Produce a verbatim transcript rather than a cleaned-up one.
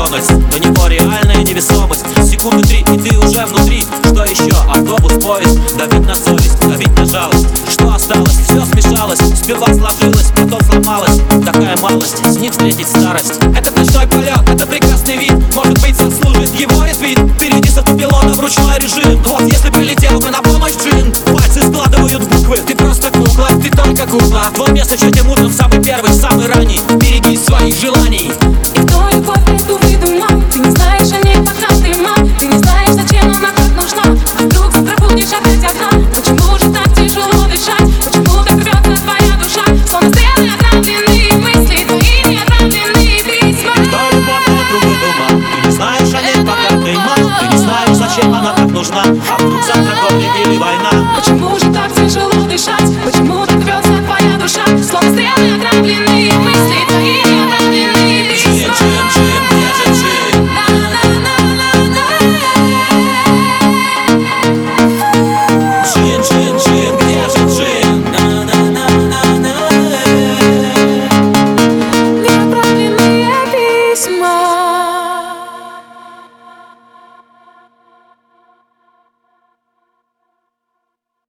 Макдональдс. До него реальная невесомость. Секунды три, и ты уже внутри. Что еще? Автобус, поезд. Давить на совесть, давить на жалость. Что осталось? Все смешалось. Сперва сложилось, потом сломалось. Такая малость, с ним встретить старость. Этот ночной полет, это прекрасный вид. Может быть, заслужит его ретвит. Впереди с автопилотом ручной режим. Вот если прилетел бы на помощь джин. Пальцы складывают в буквы. Ты просто кукла, ты только кукла. Твое место чуть утром самый первый, самый ранний.